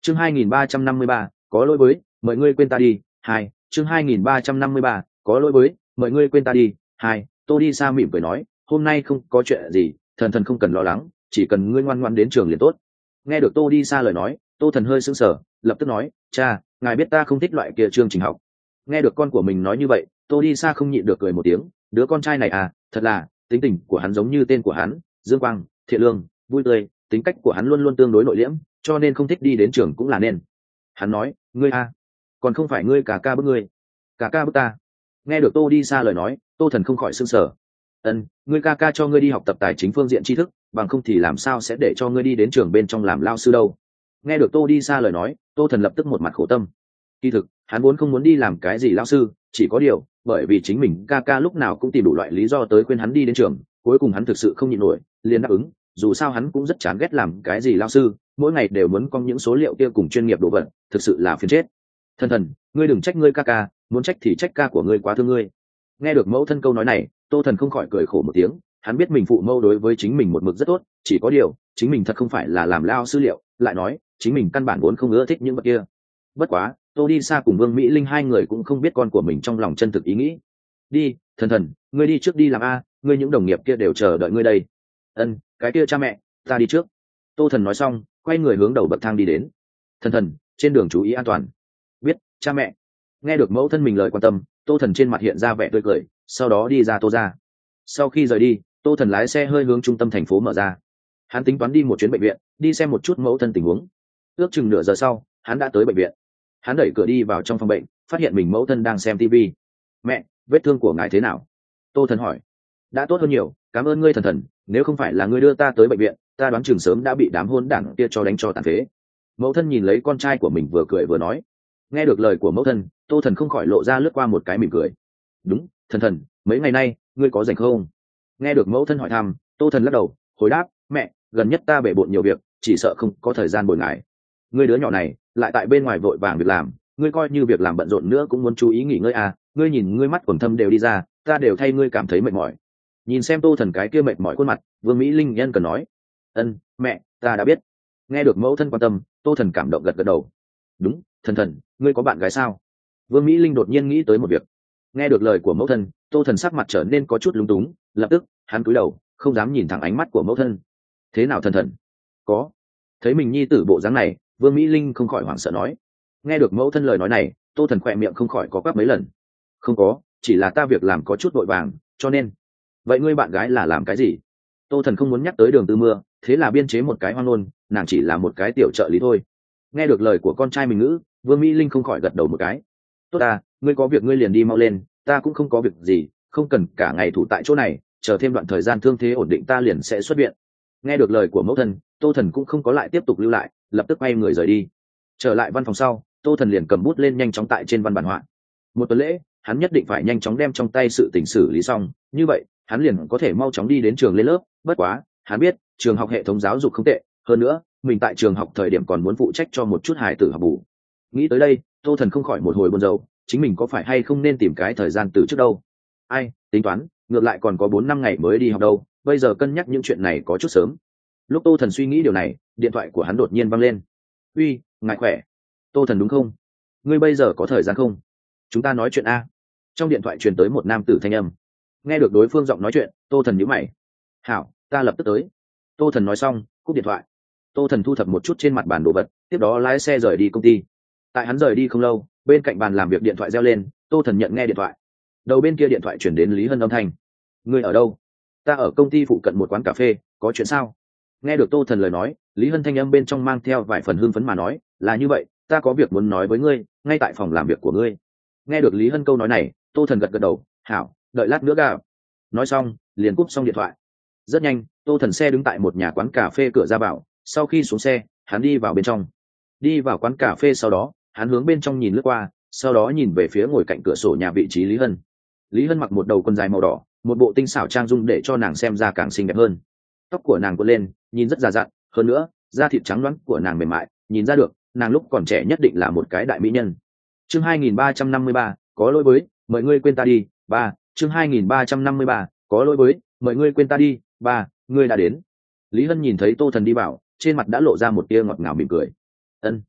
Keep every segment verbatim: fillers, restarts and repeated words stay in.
chương hai nghìn ba trăm năm mươi ba có lỗi với mời ngươi quên ta đi hai chương hai nghìn ba trăm năm mươi ba có lỗi với mời ngươi quên ta đi hai Tô đi xa mỉm cười nói, hôm nay không có chuyện gì, thần thần không cần lo lắng, chỉ cần ngươi ngoan ngoãn đến trường liền tốt. Nghe được Tô đi xa lời nói, Tô thần hơi sững sờ, lập tức nói, cha, ngài biết ta không thích loại kia chương trình học. Nghe được con của mình nói như vậy, Tô đi xa không nhịn được cười một tiếng, đứa con trai này à, thật là, tính tình của hắn giống như tên của hắn, dương quang, thiện lương, vui tươi, tính cách của hắn luôn luôn tương đối nội liễm, cho nên không thích đi đến trường cũng là nên. Hắn nói, ngươi a, còn không phải ngươi cả ca bức ngươi, cả ca bức ta. Nghe được Tô đi xa lời nói, Tô thần không khỏi sững sờ. Ân, ngươi ca ca cho ngươi đi học tập tài chính phương diện tri thức, bằng không thì làm sao sẽ để cho ngươi đi đến trường bên trong làm lao sư đâu. Nghe được Tô đi xa lời nói, Tô thần lập tức một mặt khổ tâm. Kỳ thực, hắn vốn không muốn đi làm cái gì lao sư, chỉ có điều, bởi vì chính mình ca ca lúc nào cũng tìm đủ loại lý do tới khuyên hắn đi đến trường, cuối cùng hắn thực sự không nhịn nổi, liền đáp ứng. Dù sao hắn cũng rất chán ghét làm cái gì lao sư, mỗi ngày đều muốn con những số liệu kia cùng chuyên nghiệp đồ vật, thực sự là phiền chết. Thần thần, ngươi đừng trách ngươi ca ca, muốn trách thì trách ca của ngươi quá thương ngươi. Nghe được mẫu thân câu nói này, Tô thần không khỏi cười khổ một tiếng, hắn biết mình phụ mẫu đối với chính mình một mực rất tốt, chỉ có điều chính mình thật không phải là làm lao sư liệu, lại nói chính mình căn bản vốn không ưa thích những vật kia. Bất quá Tô đi xa cùng Vương Mỹ Linh hai người cũng không biết con của mình trong lòng chân thực ý nghĩ. Đi, thần thần, ngươi đi trước đi làm a, ngươi những đồng nghiệp kia đều chờ đợi ngươi đây. Ân, cái kia cha mẹ, ta đi trước. Tô thần nói xong, quay người hướng đầu bậc thang đi đến. Thần thần, trên đường chú ý an toàn. Biết, cha mẹ. Nghe được mẫu thân mình lời quan tâm, Tô thần trên mặt hiện ra vẻ tươi cười, sau đó đi ra Tô ra. Sau khi rời đi, Tô thần lái xe hơi hướng trung tâm thành phố mở ra. Hắn tính toán đi một chuyến bệnh viện, đi xem một chút mẫu thân tình huống. Ước chừng nửa giờ sau, hắn đã tới bệnh viện. Hắn đẩy cửa đi vào trong phòng bệnh, phát hiện mình mẫu thân đang xem tivi. Mẹ, vết thương của ngài thế nào? Tô thần hỏi. Đã tốt hơn nhiều, cảm ơn ngươi thần thần, nếu không phải là ngươi đưa ta tới bệnh viện, ta đoán chừng sớm đã bị đám hôn đảng kia cho đánh cho tàn phế. Mẫu thân nhìn lấy con trai của mình vừa cười vừa nói. Nghe được lời của mẫu thân, Tô thần không khỏi lộ ra lướt qua một cái mỉm cười. Đúng, thần thần, mấy ngày nay ngươi có rảnh không? Nghe được mẫu thân hỏi thăm, Tô thần lắc đầu, hồi đáp, mẹ, gần nhất ta bể bộn nhiều việc, chỉ sợ không có thời gian bồi ngài. Ngươi đứa nhỏ này lại tại bên ngoài vội vàng việc làm, ngươi coi như việc làm bận rộn nữa cũng muốn chú ý nghỉ ngơi à, ngươi nhìn ngươi mắt quầng thâm đều đi ra, ta đều thay ngươi cảm thấy mệt mỏi. Nhìn xem Tô thần cái kia mệt mỏi khuôn mặt, Vương Mỹ Linh nhân cần nói, ân, mẹ, ta đã biết. Nghe được mẫu thân quan tâm, Tô thần cảm động gật gật đầu. Đúng, thần thần, ngươi có bạn gái sao? Vương Mỹ Linh đột nhiên nghĩ tới một việc. Nghe được lời của mẫu thân, Tô thần sắc mặt trở nên có chút lúng túng, lập tức hắn cúi đầu, không dám nhìn thẳng ánh mắt của mẫu thân. Thế nào thần thần? Có. Thấy mình nhi tử bộ dáng này, Vương Mỹ Linh không khỏi hoảng sợ nói. Nghe được mẫu thân lời nói này, Tô thần khỏe miệng không khỏi có quắc mấy lần. Không có, chỉ là ta việc làm có chút vội vàng, cho nên. Vậy ngươi bạn gái là làm cái gì? Tô thần không muốn nhắc tới Đường Tư Mưa, thế là biên chế một cái hoang ngôn, nàng chỉ là một cái tiểu trợ lý thôi. Nghe được lời của con trai mình ngữ, Vương Mỹ Linh không khỏi gật đầu một cái. Tốt à, ngươi có việc ngươi liền đi mau lên, ta cũng không có việc gì, không cần cả ngày thủ tại chỗ này, chờ thêm đoạn thời gian thương thế ổn định ta liền sẽ xuất viện. Nghe được lời của mẫu thân, Tô thần cũng không có lại tiếp tục lưu lại, lập tức quay người rời đi. Trở lại văn phòng sau, Tô thần liền cầm bút lên nhanh chóng tại trên văn bản họa. Một tuần lễ, hắn nhất định phải nhanh chóng đem trong tay sự tình xử lý xong, như vậy hắn liền có thể mau chóng đi đến trường lên lớp. Bất quá hắn biết trường học hệ thống giáo dục không tệ, hơn nữa mình tại trường học thời điểm còn muốn phụ trách cho một chút hài tử học bù. Nghĩ tới đây, Tô thần không khỏi một hồi buồn rầu, chính mình có phải hay không nên tìm cái thời gian từ trước đâu. Ai tính toán, ngược lại còn có bốn năm ngày mới đi học đâu, bây giờ cân nhắc những chuyện này có chút sớm. Lúc Tô thần suy nghĩ điều này, điện thoại của hắn đột nhiên văng lên. Uy, ngài khỏe? Tô thần đúng không? Ngươi bây giờ có thời gian không? Chúng ta nói chuyện a. Trong điện thoại truyền tới một nam tử thanh âm. Nghe được đối phương giọng nói chuyện, Tô thần nhíu mày. Hảo, ta lập tức tới. Tô thần nói xong, cúp điện thoại. Tô thần thu thập một chút trên mặt bàn đồ vật, tiếp đó lái xe rời đi công ty. Tại hắn rời đi không lâu, bên cạnh bàn làm việc điện thoại reo lên, Tô thần nhận nghe điện thoại. Đầu bên kia điện thoại chuyển đến Lý Hân âm thanh. Ngươi ở đâu? Ta ở công ty phụ cận một quán cà phê, có chuyện sao? Nghe được Tô thần lời nói, Lý Hân thanh âm bên trong mang theo vài phần hưng phấn mà nói, là như vậy, ta có việc muốn nói với ngươi, ngay tại phòng làm việc của ngươi. Nghe được Lý Hân câu nói này, Tô thần gật gật đầu, hảo, đợi lát nữa gặp. Nói xong, liền cúp xong điện thoại. Rất nhanh, Tô thần xe đứng tại một nhà quán cà phê cửa ra vào, sau khi xuống xe, hắn đi vào bên trong. Đi vào quán cà phê sau đó, hắn hướng bên trong nhìn lướt qua, sau đó nhìn về phía ngồi cạnh cửa sổ nhà vị trí Lý Hân. Lý Hân mặc một đầu quần dài màu đỏ, một bộ tinh xảo trang dung để cho nàng xem ra càng xinh đẹp hơn. Tóc của nàng cuộn lên, nhìn rất già dặn, hơn nữa da thịt trắng loáng của nàng mềm mại, nhìn ra được nàng lúc còn trẻ nhất định là một cái đại mỹ nhân. Chương hai nghìn ba trăm năm mươi ba, có lỗi với, mời ngươi quên ta đi. Ba, chương hai nghìn ba trăm năm mươi ba, có lỗi với, mời ngươi quên ta đi. Ba, ngươi đã đến. Lý Hân nhìn thấy Tô thần đi vào, trên mặt đã lộ ra một tia ngọt ngào mỉm cười. Ân,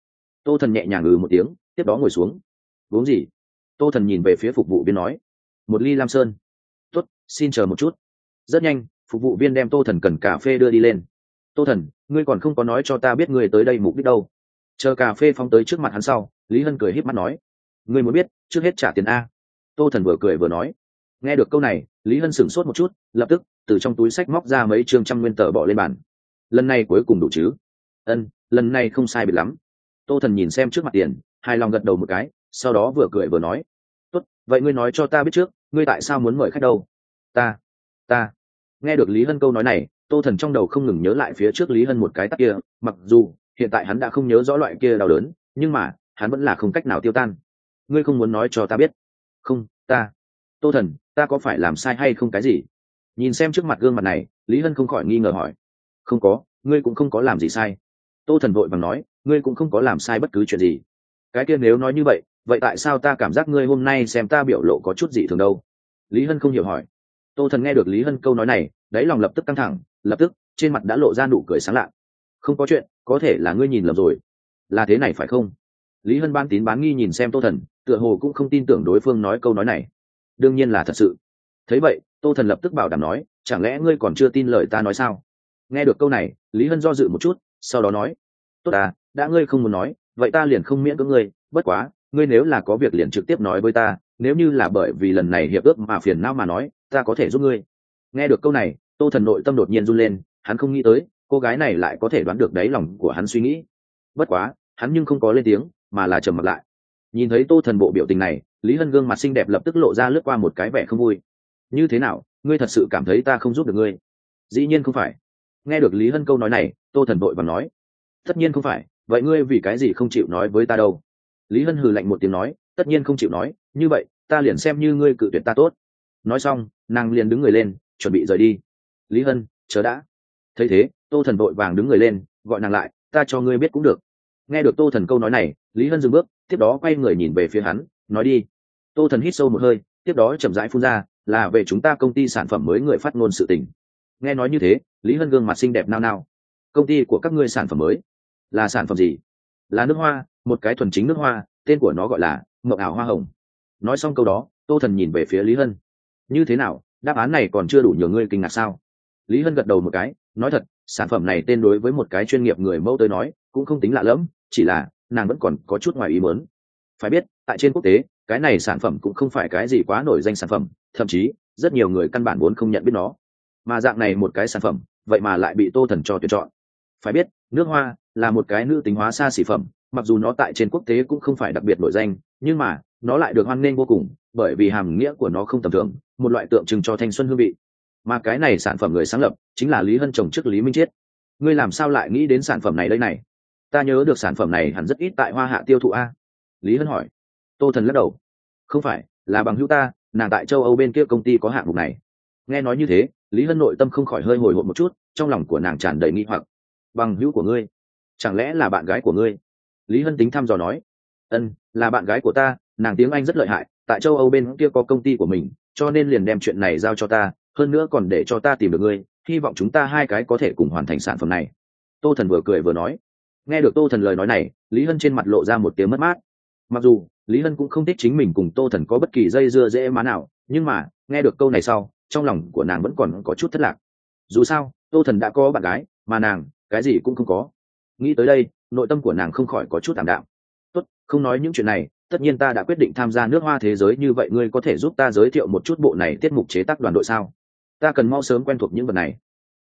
Tô Thần nhẹ nhàng ừ một tiếng, tiếp đó ngồi xuống. Uống gì? Tô Thần nhìn về phía phục vụ viên nói. Một ly Lam Sơn. Tốt, xin chờ một chút. Rất nhanh, phục vụ viên đem Tô Thần cần cà phê đưa đi lên. Tô Thần, ngươi còn không có nói cho ta biết ngươi tới đây mục đích đâu. Chờ cà phê phóng tới trước mặt hắn sau, Lý Hân cười híp mắt nói. Ngươi muốn biết, trước hết trả tiền a. Tô Thần vừa cười vừa nói. Nghe được câu này, Lý Hân sửng sốt một chút, lập tức từ trong túi sách móc ra mấy chương trăm nguyên tờ bỏ lên bàn. Lần này cuối cùng đủ chứ? Ân, lần này không sai biệt lắm. Tô Thần nhìn xem trước mặt tiền, hài lòng gật đầu một cái, sau đó vừa cười vừa nói. Tốt, vậy ngươi nói cho ta biết trước, ngươi tại sao muốn mời khách đâu? Ta, ta. Nghe được Lý Hân câu nói này, Tô Thần trong đầu không ngừng nhớ lại phía trước Lý Hân một cái tát kia, mặc dù hiện tại hắn đã không nhớ rõ loại kia đau đớn, nhưng mà hắn vẫn là không cách nào tiêu tan. Ngươi không muốn nói cho ta biết? Không, ta. Tô Thần, ta có phải làm sai hay không cái gì? Nhìn xem trước mặt gương mặt này, Lý Hân không khỏi nghi ngờ hỏi. Không có, ngươi cũng không có làm gì sai. Tô Thần vội vàng nói, ngươi cũng không có làm sai bất cứ chuyện gì. Cái kia nếu nói như vậy, vậy tại sao ta cảm giác ngươi hôm nay xem ta biểu lộ có chút gì thường đâu? Lý Hân không hiểu hỏi. Tô Thần nghe được Lý Hân câu nói này, đáy lòng lập tức căng thẳng, lập tức trên mặt đã lộ ra nụ cười sáng lạ. Không có chuyện, có thể là ngươi nhìn lầm rồi. Là thế này phải không? Lý Hân ban tín bán nghi nhìn xem Tô Thần, tựa hồ cũng không tin tưởng đối phương nói câu nói này. Đương nhiên là thật sự. Thấy vậy, Tô Thần lập tức bảo đảm nói, chẳng lẽ ngươi còn chưa tin lời ta nói sao? Nghe được câu này, Lý Hân do dự một chút, sau đó nói. Tốt à, đã ngươi không muốn nói, vậy ta liền không miễn cưỡng ngươi, bất quá, ngươi nếu là có việc liền trực tiếp nói với ta, nếu như là bởi vì lần này hiệp ước mà phiền não mà nói, ta có thể giúp ngươi. Nghe được câu này, Tô Thần nội tâm đột nhiên run lên, hắn không nghĩ tới, cô gái này lại có thể đoán được đáy lòng của hắn suy nghĩ. Bất quá, hắn nhưng không có lên tiếng, mà là trầm mặt lại. Nhìn thấy Tô Thần bộ biểu tình này, Lý Hân gương mặt xinh đẹp lập tức lộ ra lướt qua một cái vẻ không vui. Như thế nào, ngươi thật sự cảm thấy ta không giúp được ngươi? Dĩ nhiên không phải. Nghe được Lý Hân câu nói này, Tô Thần vội vàng nói. Tất nhiên không phải, vậy ngươi vì cái gì không chịu nói với ta đâu? Lý Hân hừ lạnh một tiếng nói, tất nhiên không chịu nói, như vậy, ta liền xem như ngươi cự tuyệt ta tốt. Nói xong, nàng liền đứng người lên, chuẩn bị rời đi. Lý Hân, chờ đã. Thấy thế, Tô Thần vội vàng đứng người lên, gọi nàng lại, ta cho ngươi biết cũng được. Nghe được Tô Thần câu nói này, Lý Hân dừng bước, tiếp đó quay người nhìn về phía hắn, nói đi. Tô Thần hít sâu một hơi, tiếp đó chậm rãi phun ra, là về chúng ta công ty sản phẩm mới người phát ngôn sự tình. Nghe nói như thế, Lý Hân gương mặt xinh đẹp nao nao. Công ty của các ngươi sản phẩm mới là sản phẩm gì? Là nước hoa, một cái thuần chính nước hoa, tên của nó gọi là Mộng ảo hoa hồng. Nói xong câu đó, Tô Thần nhìn về phía Lý Hân. Như thế nào, đáp án này còn chưa đủ nhiều ngươi kinh ngạc sao? Lý Hân gật đầu một cái, nói thật, sản phẩm này tên đối với một cái chuyên nghiệp người mẫu tới nói cũng không tính lạ lẫm, chỉ là nàng vẫn còn có chút ngoài ý muốn. Phải biết, tại trên quốc tế, cái này sản phẩm cũng không phải cái gì quá nổi danh sản phẩm, thậm chí rất nhiều người căn bản vốn không nhận biết nó. Mà dạng này một cái sản phẩm, vậy mà lại bị Tô Thần cho tuyển chọn. Phải biết, nước hoa là một cái nữ tính hóa xa xỉ phẩm, mặc dù nó tại trên quốc tế cũng không phải đặc biệt nổi danh, nhưng mà nó lại được hoan nghênh vô cùng, bởi vì hàm nghĩa của nó không tầm thường, một loại tượng trưng cho thanh xuân hương vị. Mà cái này sản phẩm người sáng lập chính là Lý Hân chồng trước Lý Minh Triết. Ngươi làm sao lại nghĩ đến sản phẩm này đây này? Ta nhớ được sản phẩm này hẳn rất ít tại Hoa Hạ tiêu thụ a. Lý Hân hỏi. Tô Thần lắc đầu. Không phải, là bằng hữu ta, nàng tại châu Âu bên kia công ty có hạng mục này. Nghe nói như thế, Lý Hân nội tâm không khỏi hơi hồi hộp một chút, trong lòng của nàng tràn đầy nghi hoặc. Bằng hữu của ngươi? Chẳng lẽ là bạn gái của ngươi? Lý Hân tính thăm dò nói. Ân, là bạn gái của ta, nàng tiếng Anh rất lợi hại, tại châu Âu bên kia có công ty của mình, cho nên liền đem chuyện này giao cho ta, hơn nữa còn để cho ta tìm được ngươi, hy vọng chúng ta hai cái có thể cùng hoàn thành sản phẩm này. Tô Thần vừa cười vừa nói. Nghe được Tô Thần lời nói này, Lý Hân trên mặt lộ ra một tiếng mất mát. Mặc dù Lý Hân cũng không thích chính mình cùng Tô Thần có bất kỳ dây dưa dễ má nào, nhưng mà nghe được câu này sau, trong lòng của nàng vẫn còn có chút thất lạc. Dù sao, Tô Thần đã có bạn gái, mà nàng cái gì cũng không có. Nghĩ tới đây, nội tâm của nàng không khỏi có chút tạm đạm. Tốt, không nói những chuyện này, tất nhiên ta đã quyết định tham gia nước hoa thế giới, như vậy ngươi có thể giúp ta giới thiệu một chút bộ này tiết mục chế tác đoàn đội sao? Ta cần mau sớm quen thuộc những vật này.